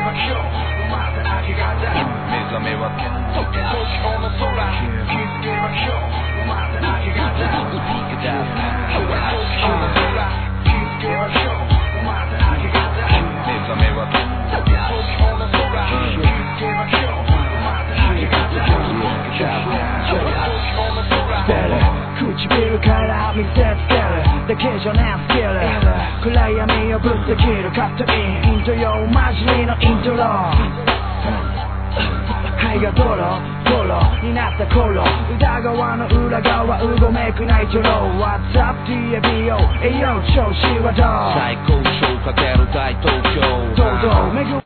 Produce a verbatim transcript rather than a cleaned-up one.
ましょうまた明け方目覚めは東京の空気づけましょうまた明け方東京の空気づけましょうまた明け方目覚めは東京の空気づけましょうまた明け方東京の空唇から見せつけるだけじゃねえスキル暗闇をぶった切るカットインイント用混じりのイントロ肺がドロドロになった頃裏側の裏側うごめくないトロ What's up ティーエービーオー 栄養調子はどう最高潮かける大東京どうぞ巡